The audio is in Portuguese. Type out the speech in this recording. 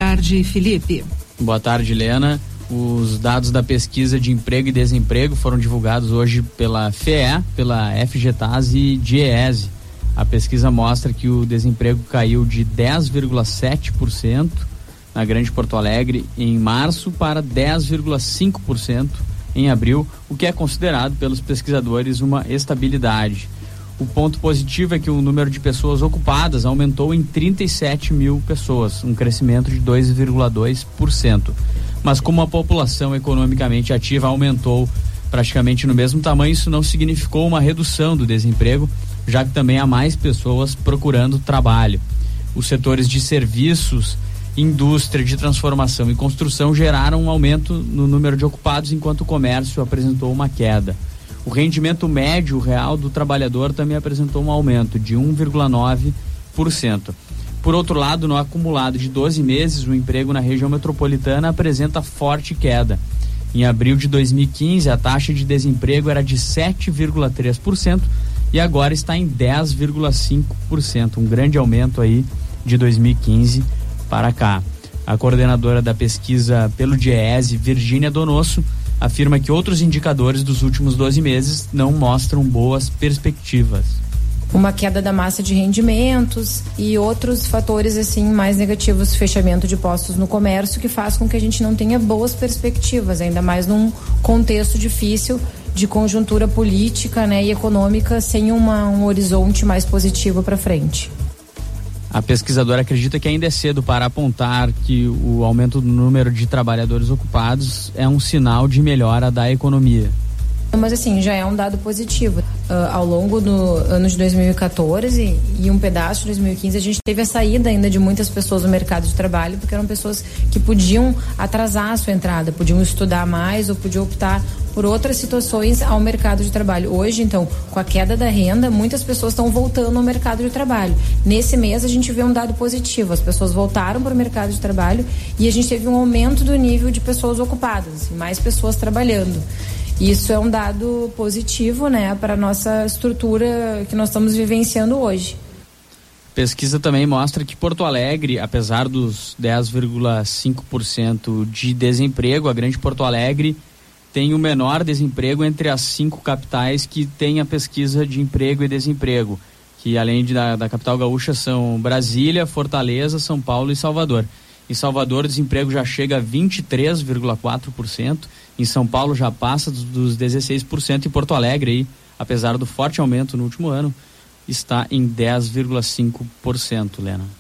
tarde, Felipe. Boa tarde, Helena. Os dados da pesquisa de emprego e desemprego foram divulgados hoje pela FEE, pela FGTAS e DIEESE. A pesquisa mostra que o desemprego caiu de 10,7% na Grande Porto Alegre em março para 10,5% em abril, o que é considerado pelos pesquisadores uma estabilidade. O ponto positivo é que o número de pessoas ocupadas aumentou em 37 mil pessoas, um crescimento de 2,2%. Mas como a população economicamente ativa aumentou praticamente no mesmo tamanho, isso não significou uma redução do desemprego, já que também há mais pessoas procurando trabalho. Os setores de serviços, indústria, de transformação e construção geraram um aumento no número de ocupados, enquanto o comércio apresentou uma queda. O rendimento médio real do trabalhador também apresentou um aumento de 1,9%. Por outro lado, no acumulado de 12 meses, o emprego na região metropolitana apresenta forte queda. Em abril de 2015, a taxa de desemprego era de 7,3% e agora está em 10,5%, um grande aumento aí de 2015 para cá. A coordenadora da pesquisa pelo DIEESE, Virgínia Donosso, afirma que outros indicadores dos últimos 12 meses não mostram boas perspectivas. Uma queda da massa de rendimentos e outros fatores assim mais negativos, fechamento de postos no comércio, que faz com que a gente não tenha boas perspectivas, ainda mais num contexto difícil de conjuntura política, né, e econômica, sem um horizonte mais positivo para frente. A pesquisadora acredita que ainda é cedo para apontar que o aumento do número de trabalhadores ocupados é um sinal de melhora da economia. Mas assim, já é um dado positivo. Ao longo do ano de 2014 e um pedaço de 2015, a gente teve a saída ainda de muitas pessoas do mercado de trabalho, porque eram pessoas que podiam atrasar a sua entrada, podiam estudar mais ou podiam optar por outras situações ao mercado de trabalho. Hoje, então, com a queda da renda, muitas pessoas estão voltando ao mercado de trabalho. Nesse mês, a gente vê um dado positivo. As pessoas voltaram para o mercado de trabalho e a gente teve um aumento do nível de pessoas ocupadas, mais pessoas trabalhando. Isso é um dado positivo, né, para a nossa estrutura que nós estamos vivenciando hoje. Pesquisa também mostra que Porto Alegre, apesar dos 10,5% de desemprego, a Grande Porto Alegre tem o menor desemprego entre as 5 capitais que tem a pesquisa de emprego e desemprego, que além da capital gaúcha são Brasília, Fortaleza, São Paulo e Salvador. Em Salvador, o desemprego já chega a 23,4%. Em São Paulo já passa dos 16%. E Porto Alegre, aí, apesar do forte aumento no último ano, está em 10,5%, Lena.